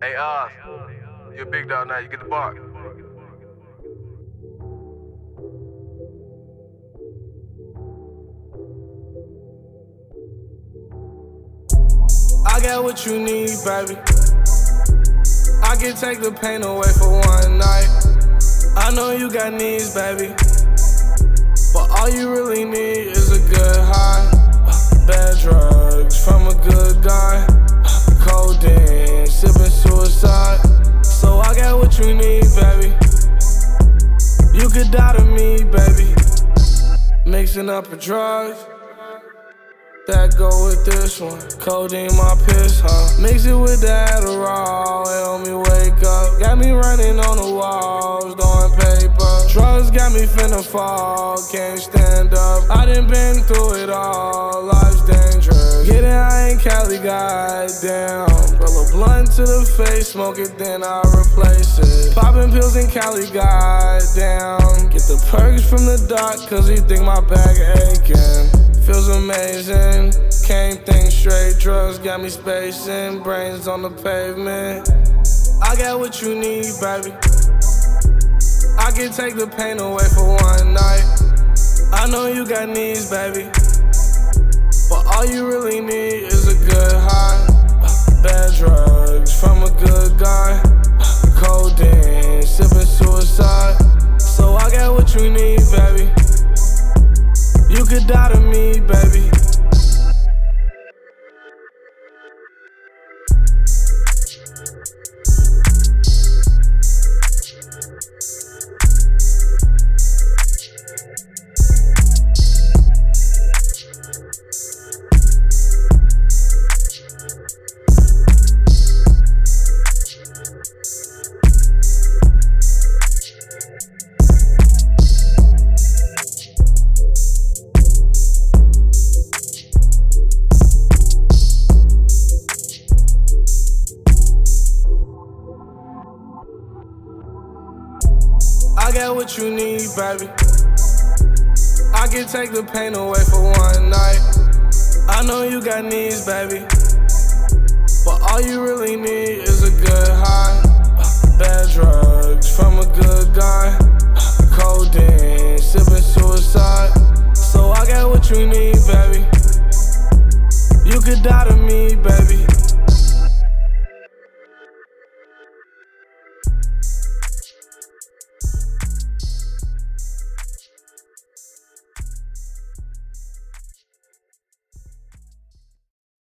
Hey, you're a big dog now, you get the bark. I got what you need, baby. I can take the pain away for one night. I know you got needs, baby, but all you really need is a good high. Bad drugs from a good guy. Codeine, sipping suicide. So I got what you need, baby. You could die to me, baby. Mixing up a drug that go with this one. Codeine my piss, huh? Mix it with the Adderall, help me wake up. Got me running on the walls, doing paper. Drugs got me finna fall, can't stand up. I done been through it all, life's dangerous. Get it, I ain't Cali, goddamn. Roll a blunt to the face, smoke it, then I replace it. Popping pills in Cali, goddamn. Get the perks from the doc, cause he think my back aching. Feels amazing, can't think straight. Drugs got me spacing, brains on the pavement. I got what you need, baby. I can take the pain away for one night. I know you got needs, baby, but all you really need is a good high. Bad drugs from a good guy. Codeine, sipping suicide. So I got what you need, baby. You could die to me, baby. I got what you need, baby. I can take the pain away for one night. I know you got needs, baby, but all you really need is a good high. Bad drugs from a good guy. Codeine, sipping suicide. So I got what you need, baby. You could die to me, baby.